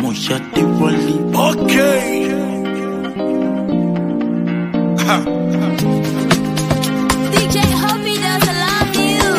mo shade wọlé. Okay. DJ Hobby does love you.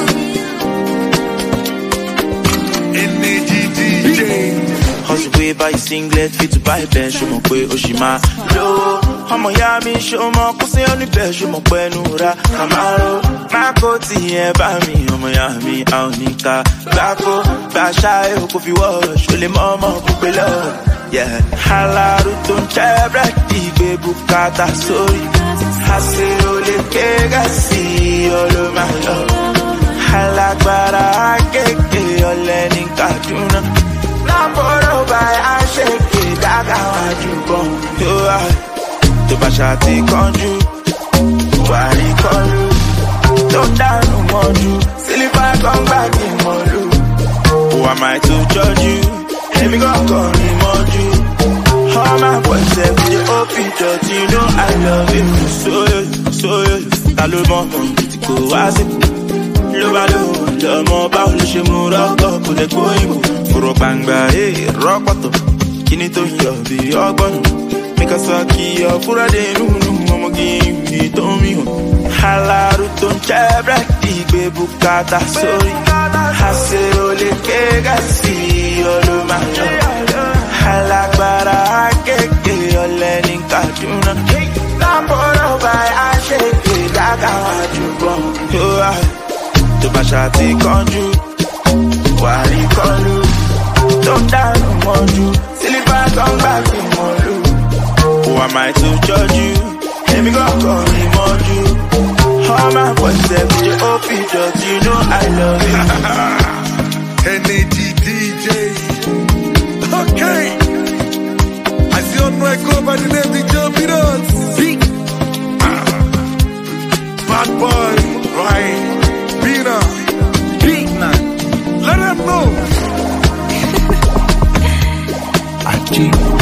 Energy DJ. Hustle way by singlet, fit to buy bench, show mo pe Oshima. Low, ọmọ ya mi show mo kó sí on the bench, show mo pe Nura Camaro. Ma ko ti ẹ bá mi, ọmọ ya mi a ò ní ká. Gbáko, gbà ṣáà kò fi wọ́, ṣo lè mọ́ ọmọ pípé lọ. Yeah, halaru tó ń jẹ́ búrẹ́dì gbé bùkátà sórí. Àṣẹ olè kéga sí olóma lọ. Alágbára kéèké ọ̀lẹ ní Kaduna. Lábọ̀rọ̀ báyìí á ṣe ké dága wájú bọ̀. Tó bá ṣàtì kánjú, wà ní kọlu. Tó dánú mọ́jú, sílífà kan gbà kí mọ́lú. Who am I to judge you? Èmi kọ̀ọ̀kan ni mọ́jú. All my boys say we dey open church, you know I love you. So ta ló mọ̀ tí kò wá sí. Ló bá lò lọ́mọ báwo ló ṣe mú rọ́pọ̀ kò lè kó ìbò. Fòrò gbàngbà rọ́pọ̀tọ̀, kíní tó yọ bí ọgbọ́n. Make us kí ọ fúra dé nínú ọmọ kí tó ń mi hàn. Aláàrú tó ń jẹ́ búrẹ́dì gbé bùkátà sórí. Àṣẹ olè kéga sí olóma jọ. Alágbára kéèké ọ̀lẹ ní Kaduna. Lábọ̀rọ̀ báyìí á ṣe ké dága wájú bọ̀. Tó bá ṣàtì kánjú, wà ní kọlu. Tó dánú mọ́jú, sílífà kan gbà kí mọ́lú. Who am I to judge you? Èmi kọ̀ọ̀kan ni mọ́jú. All my boys say we dey open church, you know I love you. Energy DJ. Okay. I see on my go by the name DJ Pidos. Bad boy, right? Bina. Big man. Let them know. Achi.